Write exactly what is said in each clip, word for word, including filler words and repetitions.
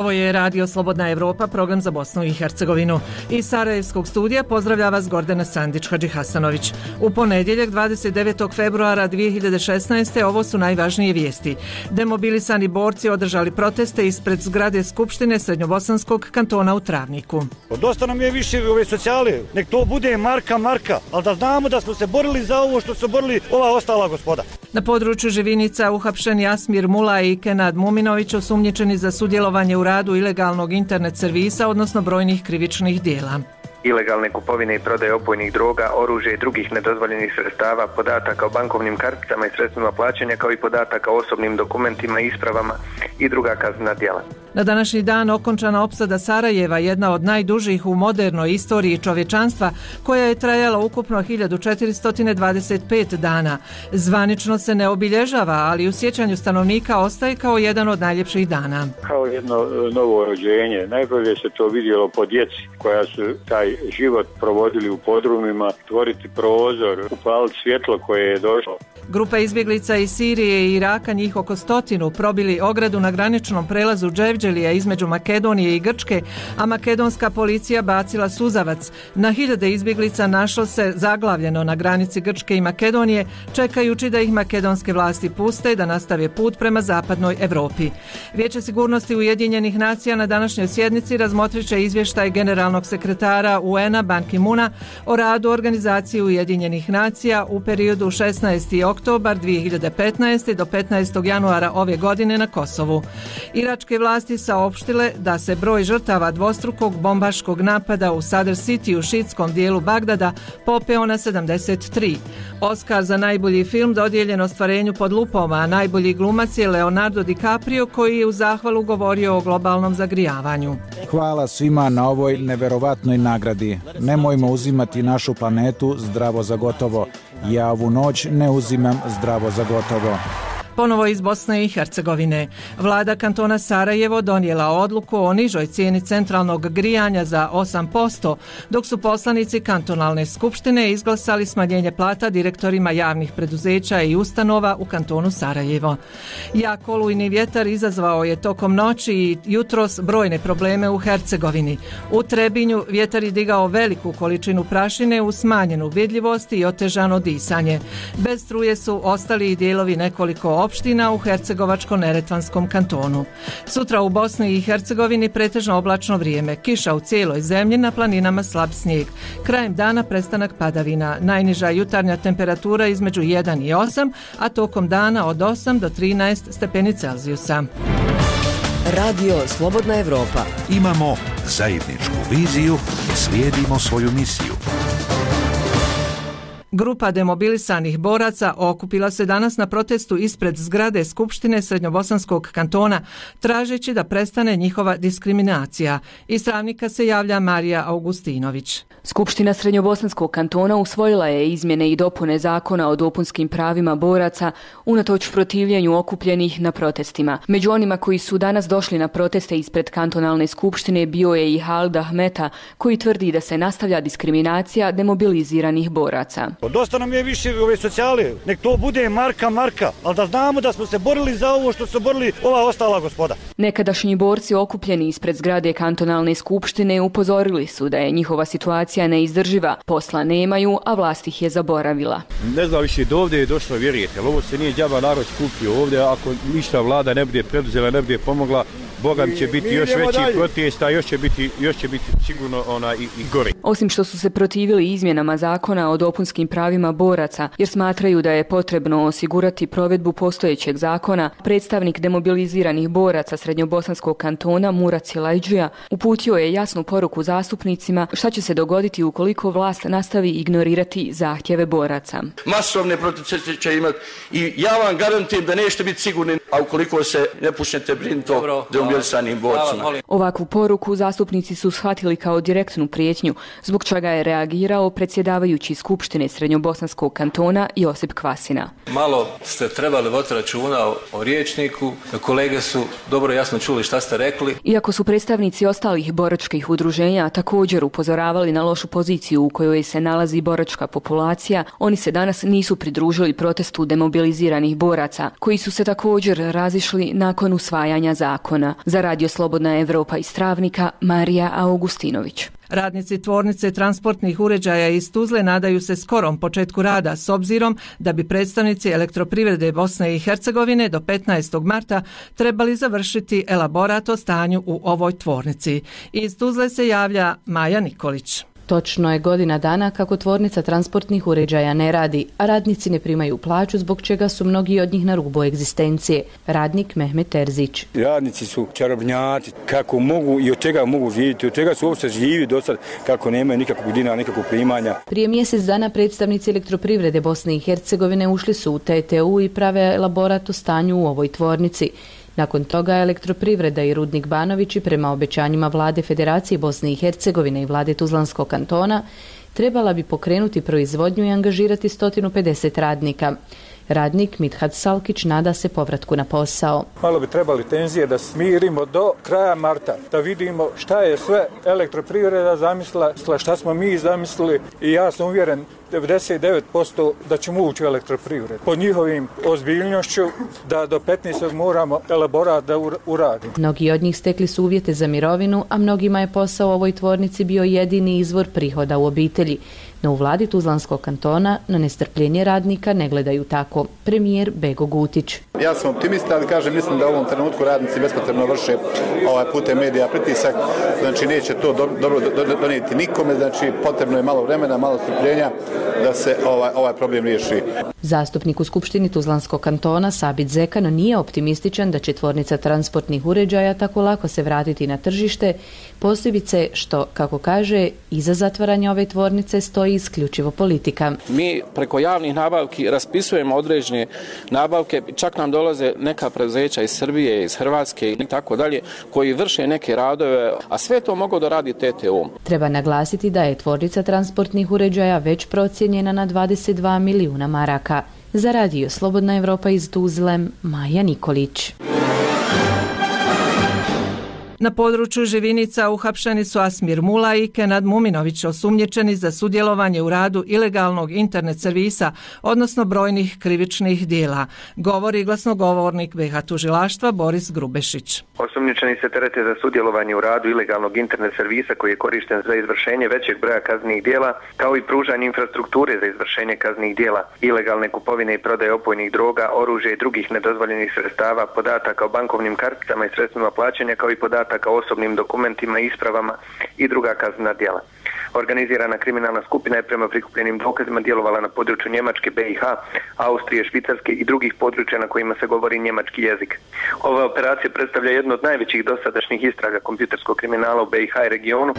Ovo je Radio Slobodna Evropa, program za Bosnu i Hercegovinu. Iz Sarajevskog studija pozdravlja vas Gordana Sandić-Hadžihasanović. U ponedjeljak dvadeset devetog februara dvije hiljade šesnaeste. ovo su najvažnije vijesti. Demobilisani borci održali proteste ispred zgrade Skupštine Srednjobosanskog kantona u Travniku. Dosta nam je više ove socijale, nek to bude marka marka, ali da znamo da smo se borili za ovo što su borili ova ostala gospoda. Na području Živinica uhapšen Jasmir Mula i Kenad Muminović, osumnjičeni za sudjelovanje u radu ilegalnog internet servisa, odnosno brojnih krivičnih dijela. Ilegalne kupovine i prodaje opojnih droga, oružja i drugih nedozvoljenih sredstava, podataka o bankovnim karticama i sredstvima plaćanja, kao i podataka o osobnim dokumentima i ispravama i druga kaznena djela. Na današnji dan okončana opsada Sarajeva, jedna od najdužih u modernoj istoriji čovječanstva, koja je trajala ukupno hiljadu četiristo dvadeset pet dana. Zvanično se ne obilježava, ali u sjećanju stanovnika ostaje kao jedan od najljepših dana. Kao jedno novo rođenje. Najbolje se to vidjelo po djeci koja su taj život provodili u podrumima, tvoriti prozor, upaliti svjetlo koje je došlo. Grupa izbjeglica iz Sirije i Iraka, njih oko stotinu, probili ogradu na graničnom prelazu Dževđelija između Makedonije i Grčke, a makedonska policija bacila suzavac. Na hiljade izbjeglica našlo se zaglavljeno na granici Grčke i Makedonije, čekajući da ih makedonske vlasti puste da nastave put prema zapadnoj Europi. Vijeće sigurnosti Ujedinjenih nacija na današnjoj sjednici razmotrit će izvještaj generalnog sekretara U N-a Ban Ki-moona o radu organizacije Ujedinjenih nacija u periodu šesnaesti oktobar dvije hiljade petnaeste. do petnaestog januara ove godine na Kosovu. Iračke vlasti saopštile da se broj žrtava dvostrukog bombaškog napada u Sadr City u šiitskom dijelu Bagdada popeo na sedamdeset tri. Oskar za najbolji film dodijeljen ostvarenju Pod lupom, a najbolji glumac je Leonardo DiCaprio, koji je u zahvalu govorio o globalnom zagrijavanju. Hvala svima na ovoj neverovatnoj nagradi. Nemojmo uzimati našu planetu zdravo za gotovo. Ja ovu noć ne uzimam zdravo za gotovo. Ponovo iz Bosne i Hercegovine. Vlada kantona Sarajevo donijela odluku o nižoj cijeni centralnog grijanja za osam posto, dok su poslanici kantonalne skupštine izglasali smanjenje plata direktorima javnih preduzeća i ustanova u kantonu Sarajevo. Jak olujni vjetar izazvao je tokom noći i jutros brojne probleme u Hercegovini. U Trebinju vjetar je digao veliku količinu prašine u smanjenu vidljivost i otežano disanje. Bez struje su ostali i dijelovi nekoliko opština u Hercegovačko-neretvanskom kantonu. Sutra u Bosni i Hercegovini pretežno oblačno vrijeme, kiša u cijeloj zemlji, na planinama slab snijeg. Krajem dana prestanak padavina, najniža jutarnja temperatura između jedan i osam, a tokom dana od osam do trinaest stepeni Celzijusa. Radio Slobodna Evropa. Imamo zajedničku viziju, slijedimo svoju misiju. Grupa demobilisanih boraca okupila se danas na protestu ispred zgrade Skupštine Srednjobosanskog kantona, tražeći da prestane njihova diskriminacija. Iz Travnika se javlja Marija Augustinović. Skupština Srednjobosanskog kantona usvojila je izmjene i dopune zakona o dopunskim pravima boraca unatoč protivljenju okupljenih na protestima. Među onima koji su danas došli na proteste ispred kantonalne skupštine bio je i Halid Ahmeta, koji tvrdi da se nastavlja diskriminacija demobiliziranih boraca. Dosta nam je više ove socijale, nek to bude marka marka, ali da znamo da smo se borili za ovo što su borili ova ostala gospoda. Nekadašnji borci okupljeni ispred zgrade kantonalne skupštine upozorili su da je njihova situacija neizdrživa, posla nemaju, a vlast ih je zaboravila. Ne znam više do ovdje je došlo, vjerujete, ali ovo se nije džaba narod skupio ovdje, ako ništa vlada ne bude preduzela, ne bude pomogla, Bogam će biti još veći protest, a još će biti, još će biti sigurno ona i, i gore. Osim što su se protivili izmjenama zakona o dopunskim pravima boraca, jer smatraju da je potrebno osigurati provedbu postojećeg zakona, predstavnik demobiliziranih boraca Srednjobosanskog kantona Murat Silajđija uputio je jasnu poruku zastupnicima šta će se dogoditi ukoliko vlast nastavi ignorirati zahtjeve boraca. Masovne proteste će imati i ja vam garantujem da nećete biti sigurni, a ukoliko se ne počnete brinuti o demobilisanim borcima. Ovakvu poruku zastupnici su shvatili kao direktnu prijetnju, zbog čega je reagirao predsjedavajući Skupštine Srednjobosanskog kantona Josip Kvasina. Malo ste trebali voditi računa o, o riječniku, kolege su dobro jasno čuli šta ste rekli. Iako su predstavnici ostalih boračkih udruženja također upozoravali na lošu poziciju u kojoj se nalazi boračka populacija, oni se danas nisu pridružili protestu demobiliziranih boraca, koji su se također razišli nakon usvajanja zakona. Za Radio Slobodna Evropa iz Travnika, Marija Augustinović. Radnici tvornice transportnih uređaja iz Tuzle nadaju se skorom početku rada s obzirom da bi predstavnici Elektroprivrede Bosne i Hercegovine do petnaestog marta trebali završiti elaborat o stanju u ovoj tvornici. Iz Tuzle se javlja Maja Nikolić. Točno je godina dana kako tvornica transportnih uređaja ne radi, a radnici ne primaju plaću zbog čega su mnogi od njih na rubu egzistencije. Radnik Mehmet Terzić. Radnici su čarobnjaci, kako mogu i od čega mogu živjeti, od čega su uopšte živi do sad, kako nemaju nikakvog dinara, nikakvog primanja. Prije mjesec dana predstavnici Elektroprivrede Bosne i Hercegovine ušli su u T T U i prave elaborat o stanju u ovoj tvornici. Nakon toga Elektroprivreda i Rudnik Banovići prema obećanjima vlade Federacije Bosne i Hercegovine i vlade Tuzlanskog kantona trebala bi pokrenuti proizvodnju i angažirati sto pedeset radnika. Radnik Mithat Salkić nada se povratku na posao. Malo bi trebali tenzije da smirimo do kraja marta, da vidimo šta je sve Elektroprivreda zamislila, šta smo mi zamislili i ja sam uvjeren devedeset devet posto da ćemo ući u Elektroprivredu. Pod njihovim ozbiljnošću da do petnaestog moramo elaborat da uradimo. Mnogi od njih stekli su uvjete za mirovinu, a mnogima je posao u ovoj tvornici bio jedini izvor prihoda u obitelji. No u vladi Tuzlanskog kantona na nestrpljenje radnika ne gledaju tako. Premijer Bego Gutić. Ja sam optimista, ali kažem, mislim da u ovom trenutku radnici bespotrebno vrše ovaj putem medija pritisak, znači neće to do, dobro do, do, donijeti nikome, znači potrebno je malo vremena, malo strpljenja da se ovaj, ovaj problem riješi. Zastupnik u Skupštini Tuzlanskog kantona Sabit Zekano nije optimističan da će tvornica transportnih uređaja tako lako se vratiti na tržište, posebice što, kako kaže, iza zatvaranja ove tvornice stoji isključivo politika. Mi preko javnih nabavki raspisujemo određene nabavke, čak nam dolaze neka preduzeća iz Srbije, iz Hrvatske i tako dalje, koji vrše neke radove, a sve to mogu da radi T T U. Treba naglasiti da je tvornica transportnih uređaja već procijenjena na dvadeset dva milijuna maraka. Za Radio Slobodna Evropa iz Tuzle, Maja Nikolić. Na području Živinica uhapšeni su Asmir Mula i Kenad Muminović, osumnjičeni za sudjelovanje u radu ilegalnog internet servisa, odnosno brojnih krivičnih dijela, govori glasnogovornik B H tužilaštva Boris Grubešić. Osumnjičeni se terete za sudjelovanje u radu ilegalnog internet servisa koji je korišten za izvršenje većeg broja kaznenih dijela, kao i pružanje infrastrukture za izvršenje kaznenih dijela, ilegalne kupovine i prodaje opojnih droga, oružja i drugih nedozvoljenih sredstava, podataka o bankovnim karticama i sredstvima plaćanja, kao i podataka o osobnim dokumentima, ispravama i druga kaznena djela. Organizirana kriminalna skupina je prema prikupljenim dokazima djelovala na području Njemačke, B i H, Austrije, Švicarske i drugih područja na kojima se govori njemački jezik. Ova operacija predstavlja jednu od najvećih dosadašnjih istraga kompjuterskog kriminala u B i H i regionu.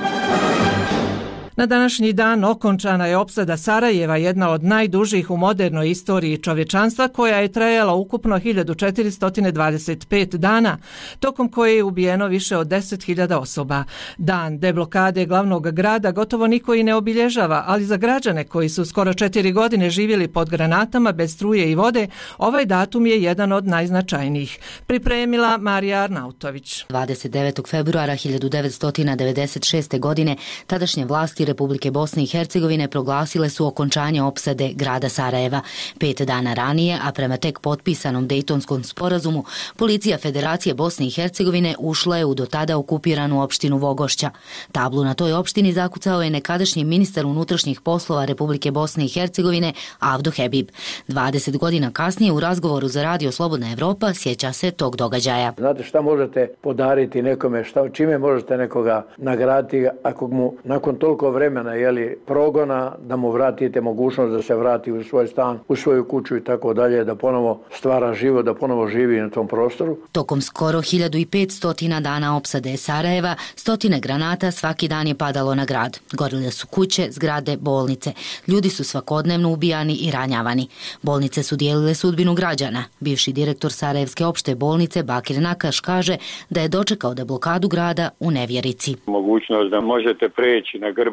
Na današnji dan okončana je opsada Sarajeva, jedna od najdužih u modernoj istoriji čovječanstva, koja je trajala ukupno hiljadu četiristo dvadeset pet dana, tokom koje je ubijeno više od deset hiljada osoba. Dan deblokade glavnog grada gotovo niko i ne obilježava, ali za građane koji su skoro četiri godine živjeli pod granatama bez struje i vode, ovaj datum je jedan od najznačajnijih. Pripremila Marija Arnautović. dvadeset devetog februara hiljadu devetsto devedeset šeste. godine tadašnje vlasti Republike Bosne i Hercegovine proglasile su okončanje opsade grada Sarajeva. Pet dana ranije, a prema tek potpisanom Dejtonskom sporazumu, policija Federacije Bosne i Hercegovine ušla je u do tada okupiranu opštinu Vogošća. Tablu na toj opštini zakucao je nekadašnji ministar unutrašnjih poslova Republike Bosne i Hercegovine Avdo Hebib. dvadeset godina kasnije u razgovoru za Radio Slobodna Evropa sjeća se tog događaja. Znate šta možete podariti nekome, šta, čime možete nekoga nagraditi ako mu nakon toliko vremena jeli, progona da mu vratite mogućnost da se vrati u svoj stan, u svoju kuću i tako dalje, da ponovo stvara život, da ponovo živi na tom prostoru. Tokom skoro hiljadu petsto dana opsade Sarajeva, stotine granata svaki dan je padalo na grad. Gorile su kuće, zgrade, bolnice. Ljudi su svakodnevno ubijani i ranjavani. Bolnice su dijelile sudbinu građana. Bivši direktor Sarajevske opšte bolnice Bakir Nakaš kaže da je dočekao deblokadu grada u nevjerici. Mogućnost da možete preći na grba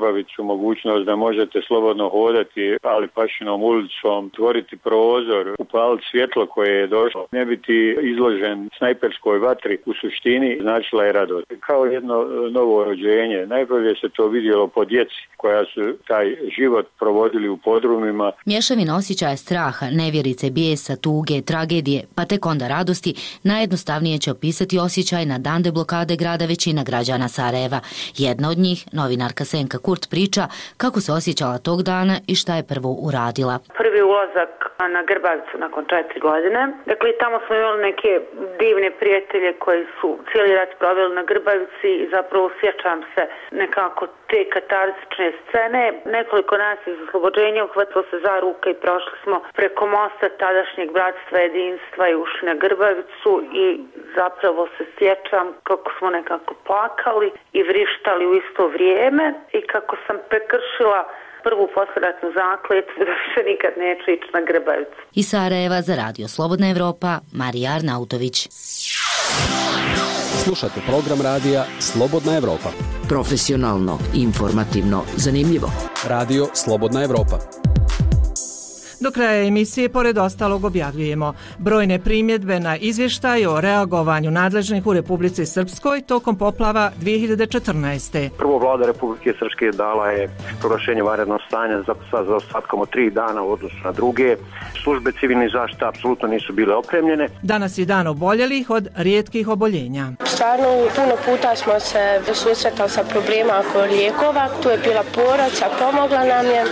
Grbavicu mogućnost da možete slobodno hodati ali Pašinom ulicom, tvoriti prozor, upaliti svjetlo koje je došlo, ne biti izložen snajperskoj vatri, u suštini značila je radost. Kao jedno novo rođenje. Najbolje se to vidjelo po djeci koja su taj život provodili u podrumima. Mješavina osjećaja straha, nevjerice, bijesa, tuge, tragedije, pa tek onda radosti, najjednostavnije će opisati osjećaj na dan deblokade grada većina građana Sarajeva. Jedna od njih, novinarka Senka Kurt, priča kako se osjećala tog dana i šta je prvo uradila. Prvi ulazak na Grbavicu nakon četiri godine. Dakle, tamo smo imali neke divne prijatelje koji su cijeli rat proveli na Grbavici i zapravo sjećam se nekako te katarzične scene. Nekoliko nas iz oslobođenja uhvatilo se za ruke i prošli smo preko mosta tadašnjeg bratstva jedinstva i ušli na Grbavicu i zapravo se sjećam kako smo nekako plakali i vrištali u isto vrijeme i kako sam prekršila prvu posleratnu zakletvu da više nikad neću ići na Grbavicu. Iz Sarajeva za Radio Slobodna Evropa, Marija Arnautović. Slušate program radija Slobodna Evropa. Profesionalno, informativno, zanimljivo. Radio Slobodna Evropa. Do kraja emisije, pored ostalog, objavljujemo brojne primjedbe na izvještaj o reagovanju nadležnih u Republici Srpskoj tokom poplava dvije hiljade četrnaeste. Prvo, vlada Republike Srpske dala je proglašenje vanrednog stanja za, sa zaostatkom od tri dana u odnosu na druge. Službe civilne zaštite apsolutno nisu bile opremljene. Danas je dan oboljelih od rijetkih oboljenja. Stvarno, puno puta smo se susretali sa problema oko lijekova. Tu je bila porodca, pomogla nam je.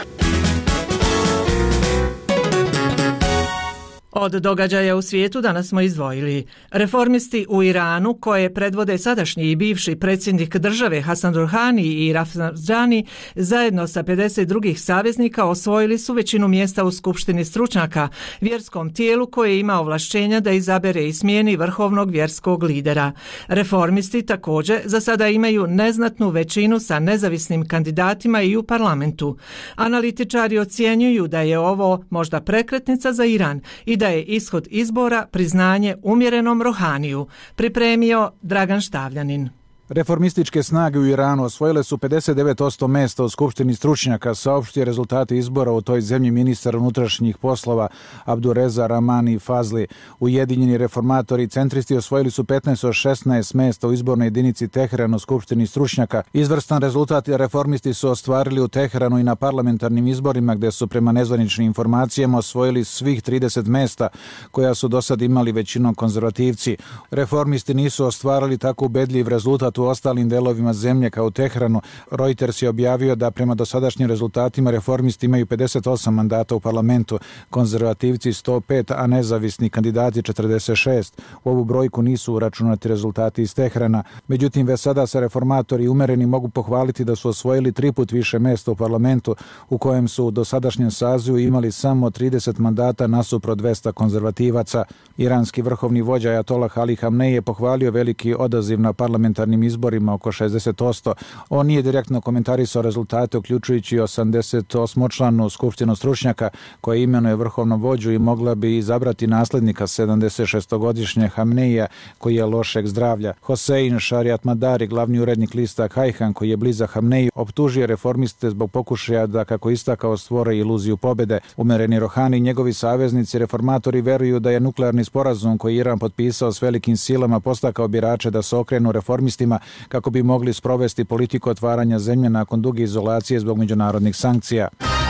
Od događaja u svijetu danas smo izdvojili reformisti u Iranu koje predvode sadašnji i bivši predsjednik države Hasan Rouhani i Rafsanjani zajedno sa pedeset drugih saveznika osvojili su većinu mjesta u Skupštini stručnjaka, vjerskom tijelu koje ima ovlašćenja da izabere i smijeni vrhovnog vjerskog lidera. Reformisti također za sada imaju neznatnu većinu sa nezavisnim kandidatima i u parlamentu. Analitičari ocjenjuju da je ovo možda prekretnica za Iran i da je ishod izbora priznanje umjerenom Rouhaniju, pripremio Dragan Štavljanin. Reformističke snage u Iranu osvojile su pedeset devet posto mjesta u Skupštini stručnjaka, saopštio rezultate izbora u toj zemlji ministar unutrašnjih poslova Abdureza Ramani Fazli. Ujedinjeni reformatori i centristi osvojili su petnaest od šesnaest mjesta u izbornoj jedinici Teheran u Skupštini stručnjaka. Izvrstan rezultat reformisti su ostvarili u Teheranu i na parlamentarnim izborima gdje su prema nezvaničnim informacijama osvojili svih trideset mjesta koja su do sad imali većinom konzervativci. Reformisti nisu ostvarili tako ubedljiv rezultat u ostalim delovima zemlje kao u Teheranu. Reuters je objavio da prema dosadašnjim rezultatima reformisti imaju pedeset osam mandata u parlamentu, konzervativci sto pet, a nezavisni kandidati četrdeset šest. U ovu brojku nisu uračunati rezultati iz Teherana. Međutim, već sada se reformatori umereni mogu pohvaliti da su osvojili tri put više mjesta u parlamentu u kojem su u dosadašnjem sazivu imali samo trideset mandata nasuprot dvesta konzervativaca. Iranski vrhovni vođa Ajatolah Ali Hamnej je pohvalio veliki odaziv na parlamentarnim izborima oko šezdeset posto. On nije direktno komentarisao rezultate, uključujući osamdeset osmočlanu skupštinu stručnjaka koja imenuje vrhovnom vođu i mogla bi izabrati naslednika sedamdeset šestogodišnje Hamneija koji je lošeg zdravlja. Hosein Šarijat Madari, glavni urednik lista Kajhan koji je blizak Hamneiju, optužio reformiste zbog pokušaja da, kako istakao, stvore iluziju pobjede. Umereni Rouhani i njegovi saveznici reformatori veruju da je nuklearni sporazum koji Iran potpisao s velikim silama postakao birače da se okrenu reformistima kako bi mogli sprovesti politiku otvaranja zemlje nakon duge izolacije zbog međunarodnih sankcija.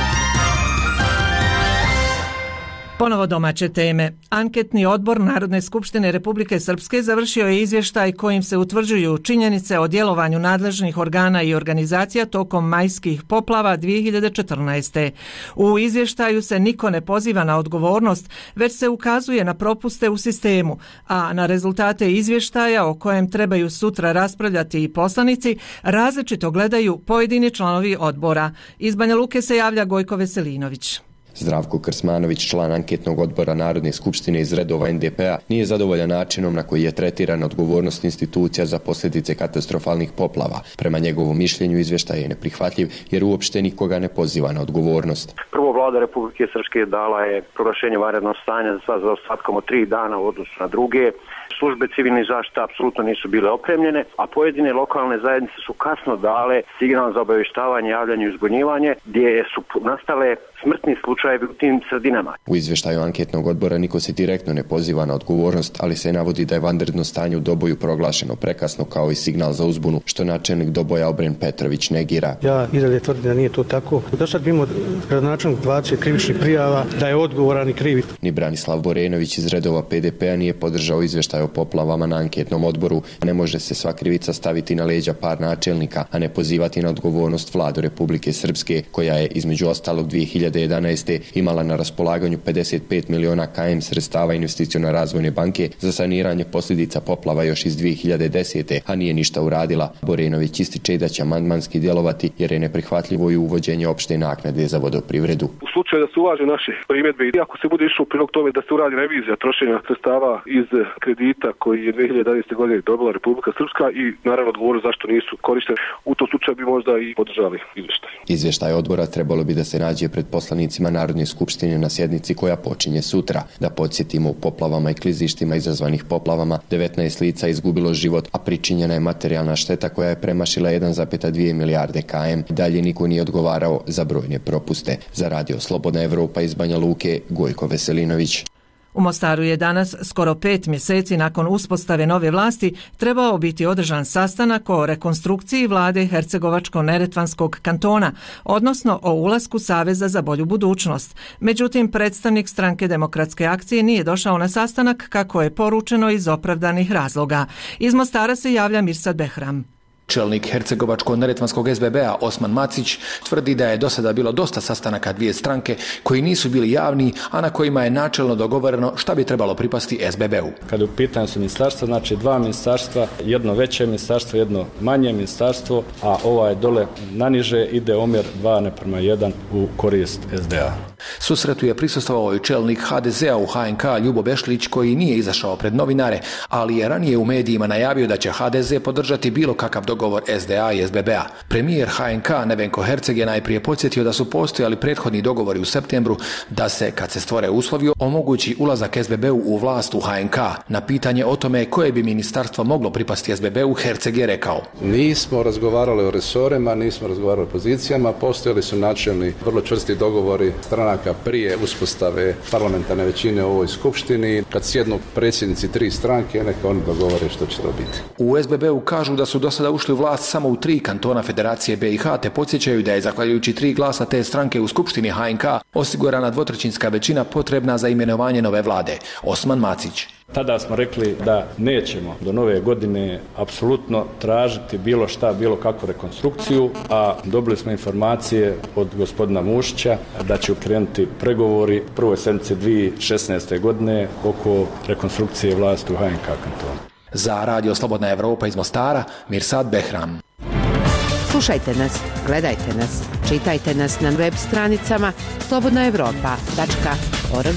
Ponovo domaće teme. Anketni odbor Narodne skupštine Republike Srpske završio je izvještaj kojim se utvrđuju činjenice o djelovanju nadležnih organa i organizacija tokom majskih poplava dvije hiljade četrnaeste. U izvještaju se niko ne poziva na odgovornost, već se ukazuje na propuste u sistemu, a na rezultate izvještaja o kojem trebaju sutra raspravljati i poslanici različito gledaju pojedini članovi odbora. Iz Banja Luke se javlja Gojko Veselinović. Zdravko Krsmanović, član anketnog odbora Narodne skupštine iz redova en de pe a, nije zadovoljan načinom na koji je tretirana odgovornost institucija za posljedice katastrofalnih poplava. Prema njegovom mišljenju izvještaj je neprihvatljiv jer uopšte nikoga ne poziva na odgovornost. Prvo, Vlada Republike Srpske dala je proglašenje vanrednog stanja sa zaostatkom od tri dana u odnosu na druge. Službe civilne zaštite apsolutno nisu bile opremljene, a pojedine lokalne zajednice su kasno dale signal za obavještavanje, javljanje i uzbunjivanje, gdje su nastale smrtni slučajevi u tim sredinama. U izvještaju anketnog odbora niko se direktno ne poziva na odgovornost, ali se navodi da je vanredno stanje u Doboju proglašeno prekasno kao i signal za uzbunu, što načelnik Doboja Obren Petrović negira. Ja i dalje tvrdim da nije to tako. Do sad bimo gradonačelnik dvadeset krivičnih prijava, da je odgovoran i krivi. Ni Branislav Borenović iz redova P D P-a nije podržao izvještaj o poplavama na anketnom odboru. Ne može se sva krivica staviti na leđa par načelnika, a ne pozivati na odgovornost Vladu Republike Srpske, koja je između ostalog dvije hiljade jedanaeste. imala na raspolaganju pedeset pet miliona km sredstava investicione razvojne banke za saniranje posljedica poplava još iz dvije hiljade desete. a nije ništa uradila. Borenović ističe da će amandmanski djelovati jer je neprihvatljivo i uvođenje opšte naknade za vodoprivredu. U slučaju da se uvaže naše primjedbe i ako se bude išlo u prilog tome da se uradi revizija trošenja sredstava iz kredita koji je dvije hiljade jedanaeste. godine dobila Republika Srpska i naravno odgovor zašto nisu korišteni, u tom slučaju bi možda i podržali izvještaj. Izvještaj odbora trebalo bi da se nađe pred poslanicima Narodne skupštine na sjednici koja počinje sutra. Da podsjetimo, u poplavama i klizištima izazvanih poplavama devetnaest lica izgubilo život, a pričinjena je materijalna šteta koja je premašila jedan zarez dvije milijarde km. Dalje niko nije odgovarao za brojne propuste. Za Radio Slobodna Evropa iz Banja Luke, Gojko Veselinović. U Mostaru je danas, skoro pet mjeseci nakon uspostave nove vlasti, trebao biti održan sastanak o rekonstrukciji vlade Hercegovačko-Neretvanskog kantona, odnosno o ulasku Saveza za bolju budućnost. Međutim, predstavnik stranke Demokratske akcije nije došao na sastanak kako je poručeno iz opravdanih razloga. Iz Mostara se javlja Mirsad Behram. Čelnik Hercegovačko-Neretvanskog S B B-a Osman Macić tvrdi da je do sada bilo dosta sastanaka dvije stranke koji nisu bili javni, a na kojima je načelno dogovoreno šta bi trebalo pripasti S B B-u. Kada u pitanju su ministarstva, znači dva ministarstva, jedno veće ministarstvo, jedno manje ministarstvo, a ovaj dole naniže ide omjer dva naprema jedan u korist S D A. Susretu je prisustvovao i čelnik H D Z-a u H N K Ljubo Bešlić, koji nije izašao pred novinare, ali je ranije u medijima najavio da će H D Z podržati bilo kakav dogovor S D A i S B B-a. Premijer H N K Nevenko Herceg je najprije podsjetio da su postojali prethodni dogovori u septembru da se, kad se stvore uslovi, omogući ulazak S B B-u u vlast u H N K. Na pitanje o tome koje bi ministarstvo moglo pripasti S B B-u, Herceg je rekao: Nismo razgovarali o resorima, nismo razgovarali o pozicijama, postojali su načelni, vrlo čvrsti dogovori stranaka prije uspostave parlamentarne većine u ovoj skupštini. Kad sjednu predsjednici tri stranke, neka oni dogovore što će to biti. U S B B-u kažu da su do sada ušli u vlast samo u tri kantona Federacije B i H, te podsjećaju da je zahvaljujući tri glasa te stranke u skupštini H N K osigurana dvotrećinska većina potrebna za imenovanje nove vlade. Osman Macić. Tada smo rekli da nećemo do nove godine apsolutno tražiti bilo šta, bilo kakvu rekonstrukciju, a dobili smo informacije od gospodina Mušića da će ukrenuti pregovori prvoj sedmici dvije hiljade šesnaeste. godine oko rekonstrukcije vlasti u H N K kantonu. Za Radio Slobodna Evropa iz Mostara, Mirsad Behram. Slušajte nas, gledajte nas, čitajte nas na web stranicama slobodna evropa tačka org.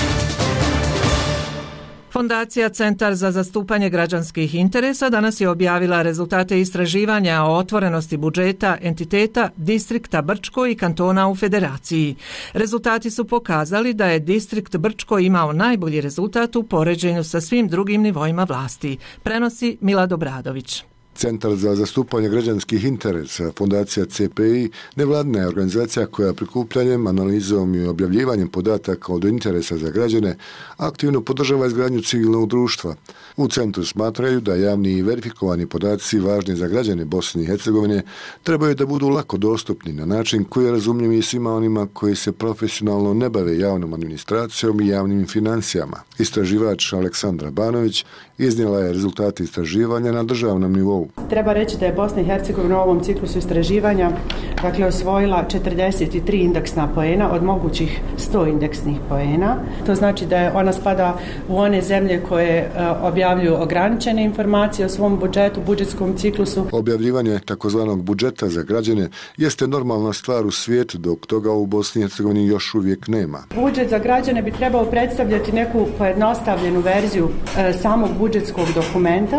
Fondacija Centar za zastupanje građanskih interesa danas je objavila rezultate istraživanja o otvorenosti budžeta entiteta Distrikta Brčko i kantona u Federaciji. Rezultati su pokazali da je Distrikt Brčko imao najbolji rezultat u poređenju sa svim drugim nivoima vlasti, prenosi Milad Obradović. Centar za zastupanje građanskih interesa, fondacija C P I, nevladina je organizacija koja prikupljanjem, analizom i objavljivanjem podataka od interesa za građane aktivno podržava izgradnju civilnog društva. U centru smatraju da javni i verifikovani podaci važni za građane Bosne i Hercegovine trebaju da budu lako dostupni na način koji je razumljiv i svima onima koji se profesionalno ne bave javnom administracijom i javnim financijama. Istraživač Aleksandra Banović iznijela je rezultate istraživanja na državnom nivou. Treba reći da je Bosna i Hercegovina u ovom ciklusu istraživanja dakle osvojila četrdeset tri indeksna poena od mogućih sto indeksnih poena. To znači da je ona spada u one zemlje koje uh, objavljuju ograničene informacije o svom budžetu, budžetskom ciklusu. Objavljivanje takozvanog budžeta za građane jeste normalna stvar u svijetu, dok toga u Bosni i Hercegovini još uvijek nema. Budžet za građane bi trebao predstavljati neku pojednostavljenu verziju uh, samog budžetskog dokumenta,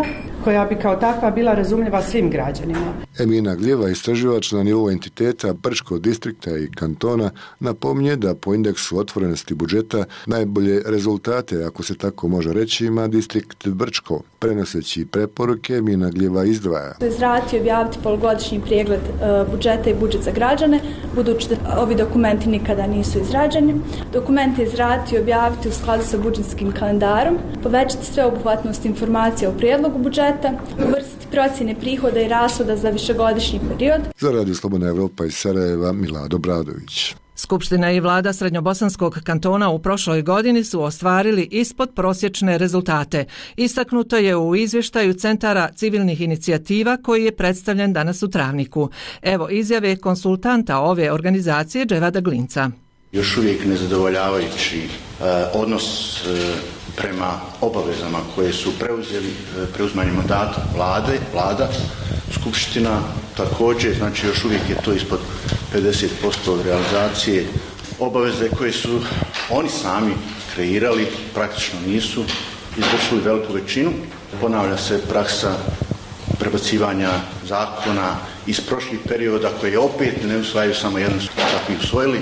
koja bi kao takva bila razumljiva svim građanima. Emina Gljeva, istraživač na nivou entiteta Brčkog distrikta i kantona, napominje da po indeksu otvorenosti budžeta najbolje rezultate, ako se tako može reći, ima distrikt Brčko. Prenoseći preporuke, Emina Gljeva izdvaja. Izraditi i objaviti polugodišnji pregled e, budžeta i budžet za građane, budući da ovi dokumenti nikada nisu izrađeni. Dokumente izraditi i objaviti u skladu sa budžetskim kalendarom, povećati sveobuhvatnost informacija o prijedlogu budžeta, uvrstiti procjene prihoda i rashoda za višegodišnji period. Za Radio Slobodna Evropa iz Sarajeva, Milado Bradović. Skupština i vlada Srednjobosanskog kantona u prošloj godini su ostvarili ispod prosječne rezultate. Istaknuto je u izvještaju Centara civilnih inicijativa koji je predstavljen danas u Travniku. Evo izjave konsultanta ove organizacije Dževada Glinca. Još uvijek nezadovoljavajući uh, odnos uh, prema obavezama koje su preuzeli uh, preuzimanjem mandata vlade, vlada, skupština također, znači još uvijek je to ispod pedeset posto od realizacije. Obaveze koje su oni sami kreirali praktično nisu izvršili veliku većinu. Ponavlja se praksa prebacivanja zakona iz prošlih perioda koje opet ne usvajaju samo jedan su takvi usvojili.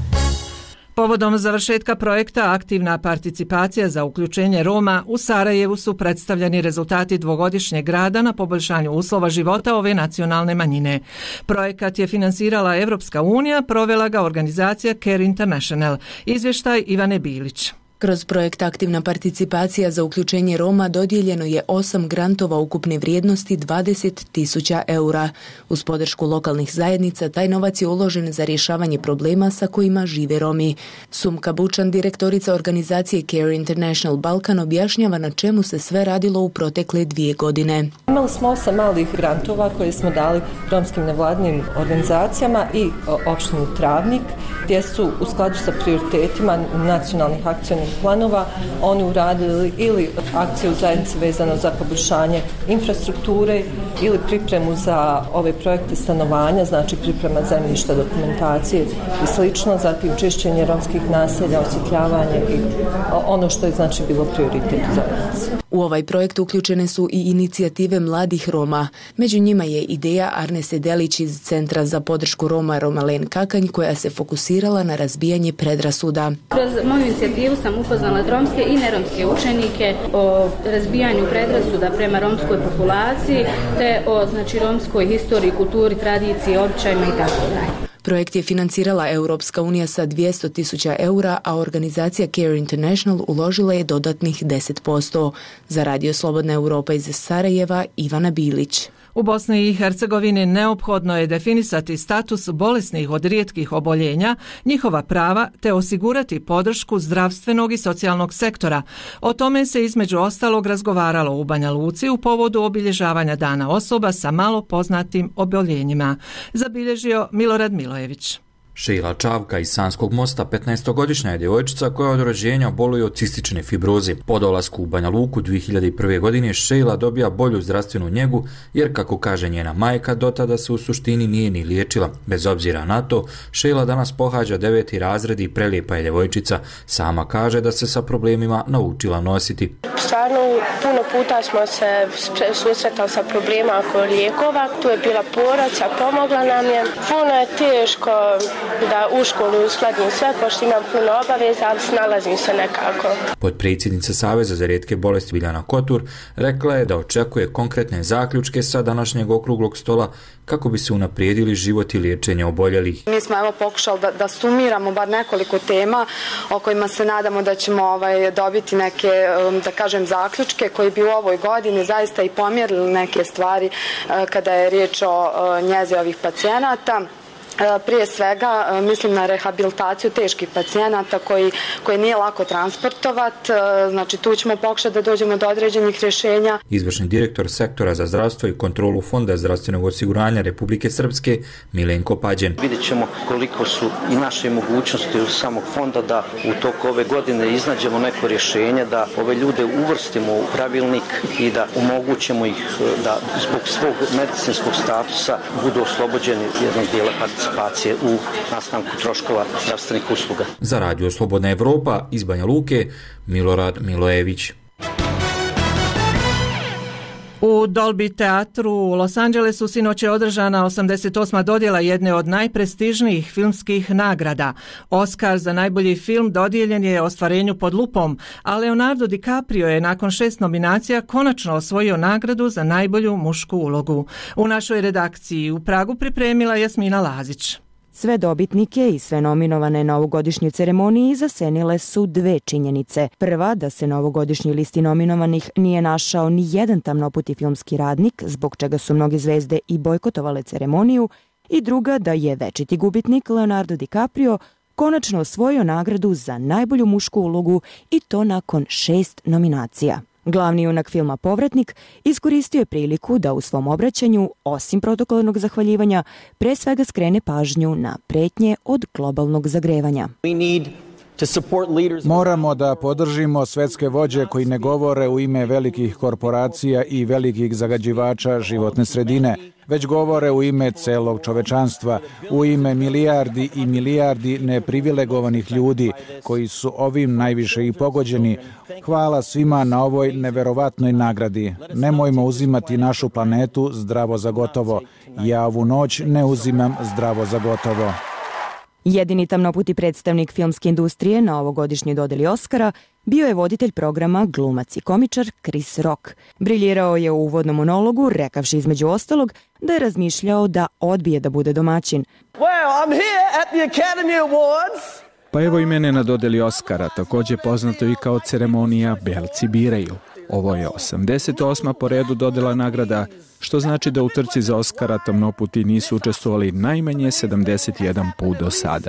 Povodom završetka projekta Aktivna participacija za uključenje Roma u Sarajevu su predstavljeni rezultati dvogodišnjeg rada na poboljšanju uslova života ove nacionalne manjine. Projekat je finansirala Evropska unija, provela ga organizacija Care International. Izvještaj Ivane Bilić. Kroz projekt Aktivna participacija za uključenje Roma dodijeljeno je osam grantova ukupne vrijednosti dvadeset tisuća eura. Uz podršku lokalnih zajednica taj novac je uložen za rješavanje problema sa kojima žive Romi. Sumka Bučan, direktorica organizacije Care International Balkan, objašnjava na čemu se sve radilo u protekle dvije godine. Imali smo osam malih grantova koje smo dali romskim nevladnim organizacijama i opštini Travnik, gdje su u skladu sa prioritetima nacionalnih akcionih planova oni uradili ili akciju zajednice vezano za poboljšanje infrastrukture ili pripremu za ove projekte stanovanja, znači priprema zemljišta, dokumentacije i slično, zatim čišćenje romskih naselja, osvjetljavanje i ono što je znači bilo prioritet u zajednici. U ovaj projekt uključene su i inicijative mladih Roma. Među njima je ideja Arne Sedelić iz Centra za podršku Roma Romalen Kakanj, koja se fokusirala na razbijanje predrasuda. Kroz moju inicijativu sam upoznala romske i neromske učenike o razbijanju predrasuda prema romskoj populaciji te o znači romskoj historiji, kulturi, tradiciji, običajima i tako dalje. Projekt je financirala Europska unija sa dvjesto tisuća eura, a organizacija Care International uložila je dodatnih deset posto. Za Radio Slobodna Evropa iz Sarajeva, Ivana Bilić. U Bosni i Hercegovini neophodno je definisati status bolesnih od rijetkih oboljenja, njihova prava te osigurati podršku zdravstvenog i socijalnog sektora. O tome se između ostalog razgovaralo u Banja Luci u povodu obilježavanja dana osoba sa malo poznatim oboljenjima. Zabilježio Milorad Milojević. Šejla Čavka iz Sanskog Mosta, petnaestogodišnja je djevojčica koja od rođenja boluje od cistične fibroze. Po dolasku u Banja Luku dvije hiljade prve. godine Šejla dobija bolju zdravstvenu njegu jer, kako kaže njena majka, dotada se u suštini nije ni liječila. Bez obzira na to, Šejla danas pohađa deveti razred i prelijepa je djevojčica. Sama kaže da se sa problemima naučila nositi. Stvarno, puno puta smo se susretali sa problema oko lijekova. Tu je bila porodca, pomogla nam je. Puno je teško da u školu uskladim sve, pošto imam puno obaveza, ali snalazim se nekako. Potpredsjednica Saveza za rijetke bolesti Biljana Kotur rekla je da očekuje konkretne zaključke sa današnjeg okruglog stola kako bi se unaprijedili život i liječenje oboljelih. Mi smo evo pokušali da, da sumiramo bar nekoliko tema o kojima se nadamo da ćemo ovaj, dobiti neke, da kažem, zaključke koji bi u ovoj godini zaista i pomjerili neke stvari kada je riječ o njezi ovih pacijenata. Prije svega mislim na rehabilitaciju teških pacijenata koji, koji nije lako transportovati, znači tu ćemo pokušati da dođemo do određenih rješenja. Izvršni direktor sektora za zdravstvo i kontrolu Fonda zdravstvenog osiguranja Republike Srpske Milenko Pađen. Vidjet ćemo koliko su i naše mogućnosti u samog fonda da u toku ove godine iznađemo neko rješenje, da ove ljude uvrstimo u pravilnik i da omogućimo ih da zbog svog medicinskog statusa budu oslobođeni jednog dijela participacije u nastanku troškova zdravstvenih usluga. Za Radio Slobodna Evropa iz Banja Luke, Milorad Milojević. U Dolby teatru u Los Angelesu sinoć je održana osamdeset osma dodjela jedne od najprestižnijih filmskih nagrada. Oscar za najbolji film dodijeljen je Ostvarenju pod lupom, a Leonardo DiCaprio je nakon šest nominacija konačno osvojio nagradu za najbolju mušku ulogu. U našoj redakciji u Pragu pripremila Jasmina Lazić. Sve dobitnike i sve nominovane na ovogodišnjoj ceremoniji zasenile su dve činjenice. Prva, da se na ovogodišnjoj listi nominovanih nije našao ni jedan tamnoputi filmski radnik, zbog čega su mnoge zvezde i bojkotovale ceremoniju, i druga, da je večiti gubitnik Leonardo DiCaprio konačno osvojio nagradu za najbolju mušku ulogu i to nakon šest nominacija. Glavni junak filma Povratnik iskoristio je priliku da u svom obraćanju, osim protokolarnog zahvaljivanja, pre svega skrene pažnju na pretnje od globalnog zagrevanja. Moramo da podržimo svetske vođe koji ne govore u ime velikih korporacija i velikih zagađivača životne sredine, već govore u ime celog čovečanstva, u ime milijardi i milijardi neprivilegovanih ljudi koji su ovim najviše i pogođeni. Hvala svima na ovoj neverovatnoj nagradi. Nemojmo uzimati našu planetu zdravo za gotovo. Ja ovu noć ne uzimam zdravo za gotovo. Jedini tamnoputi predstavnik filmske industrije na ovogodišnjoj dodeli Oscara bio je voditelj programa, glumac i komičar Chris Rock. Briljirao je u uvodnom monologu, rekavši između ostalog da je razmišljao da odbije da bude domaćin. Well, I'm here at the Academy Awards. Pa evo i mene na dodeli Oscara, također poznato i kao ceremonija Belci biraju. Ovo je osamdeset osma po redu dodela nagrada, što znači da u trci za Oscara tamnoputi nisu učestvovali najmanje sedamdeset jedan put do sada.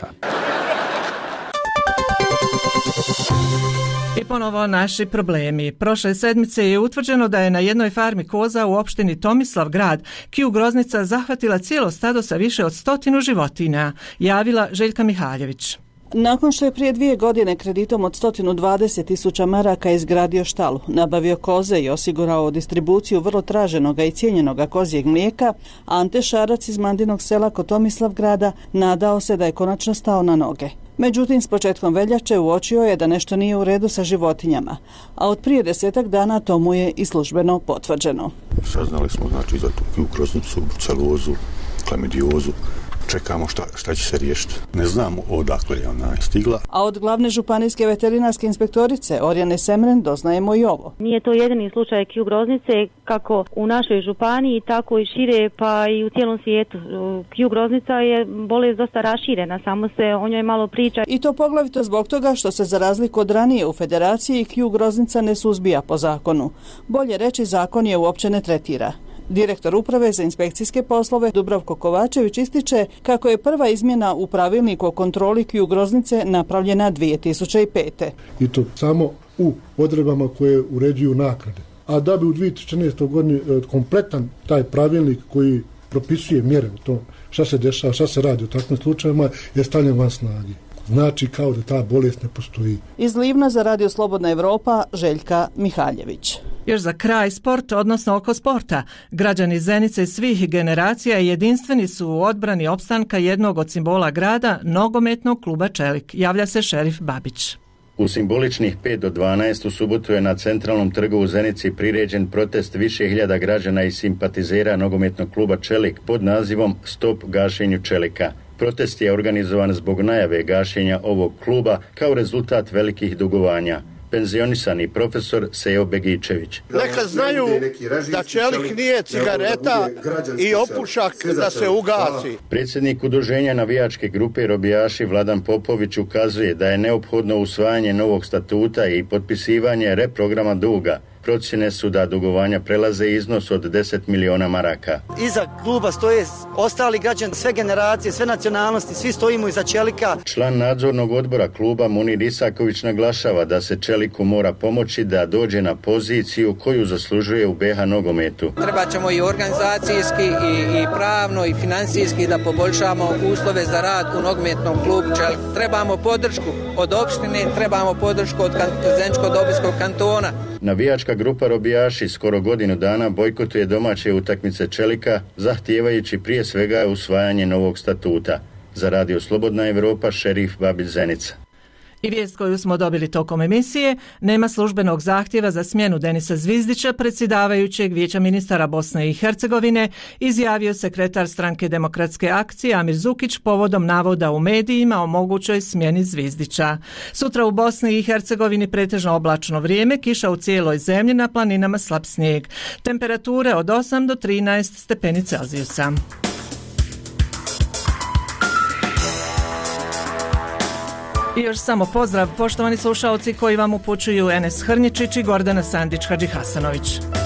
I ponovo naši problemi. Prošle sedmice je utvrđeno da je na jednoj farmi koza u opštini Tomislavgrad Q groznica zahvatila cijelo stado sa više od stotinu životinja, javila Željka Mihaljević. Nakon što je prije dvije godine kreditom od sto dvadeset tisuća maraka izgradio štalu, nabavio koze i osigurao distribuciju vrlo traženoga i cijenjenoga kozjeg mlijeka, Ante Šarac iz Mandinog sela kod Tomislavgrada nadao se da je konačno stao na noge. Međutim, s početkom veljače uočio je da nešto nije u redu sa životinjama, a od prije desetak dana to mu je i službeno potvrđeno. Saznali smo znači za tu Q groznicu, brucelozu, klamidiozu. Čekamo šta, šta će se riješiti. Ne znamo odakle je ona stigla. A od glavne županijske veterinarske inspektorice Orjane Semren doznajemo i ovo. Nije to jedini slučaj Q groznice, kako u našoj županiji, tako i šire, pa i u cijelom svijetu. Q groznica je bolest dosta raširena, samo se o njoj malo priča. I to poglavito zbog toga što se za razliku od ranije u federaciji Q groznica ne suzbija po zakonu. Bolje reći, zakon je uopće ne tretira. Direktor uprave za inspekcijske poslove Dubravko Kovačević ističe kako je prva izmjena u pravilniku o kontroli Q groznice napravljena dvije tisuće pete. I to samo u odredbama koje uređuju naknade. A da bi u dvije tisuće četrnaestoj godini kompletan taj pravilnik koji propisuje mjere u tom šta se dešava, šta se radi u takvim slučajevima je stavljen van snage. Znači kao da ta bolest ne postoji. Iz Livna za Radio Slobodna Evropa, Željka Mihaljević. Još za kraj sport, odnosno oko sporta. Građani Zenice svih generacija jedinstveni su u odbrani opstanka jednog od simbola grada, nogometnog kluba Čelik. Javlja se šerif Babić. U simboličnih pet do dvanaest u subotu je na centralnom trgu u Zenici priređen protest više hiljada građana i simpatizera nogometnog kluba Čelik pod nazivom Stop gašenju Čelika. Protest je organizovan zbog najave gašenja ovog kluba kao rezultat velikih dugovanja. Penzionisani profesor Sejo Begičević. Neka znaju da čelik nije cigareta i opušak da se ugasi. Predsjednik udruženja navijačke grupe Robijaši Vladan Popović ukazuje da je neophodno usvajanje novog statuta i potpisivanje reprograma duga. Procjene su da dugovanja prelaze iznos od deset miliona maraka. Iza kluba stoje ostali građani, sve generacije, sve nacionalnosti, svi stojimo iza Čelika. Član nadzornog odbora kluba Munir Isaković naglašava da se Čeliku mora pomoći da dođe na poziciju koju zaslužuje u B H nogometu. Treba ćemo i organizacijski i, i pravno i financijski da poboljšamo uslove za rad u nogometnom klubu Čelik. Trebamo podršku od opštine, trebamo podršku od Zeničko-Dobojskog kantona. Navijačka grupa Robijaši skoro godinu dana bojkotuje domaće utakmice Čelika, zahtijevajući prije svega usvajanje novog statuta. Za Radio Slobodna Evropa, šerif Babić Zenica. I vijest koju smo dobili tokom emisije, nema službenog zahtjeva za smjenu Denisa Zvizdića, predsjedavajućeg Vijeća ministara Bosne i Hercegovine, izjavio sekretar stranke Demokratske akcije Amir Zukić povodom navoda u medijima o mogućoj smjeni Zvizdića. Sutra u Bosni i Hercegovini pretežno oblačno vrijeme, kiša u cijeloj zemlji, na planinama slab snijeg. Temperature od osam do trinaest stepeni Celzijusa. I još samo pozdrav, poštovani slušaoci koji vam upućuju Enes Hrnjičić i Gordana Sandić Hadžihasanović.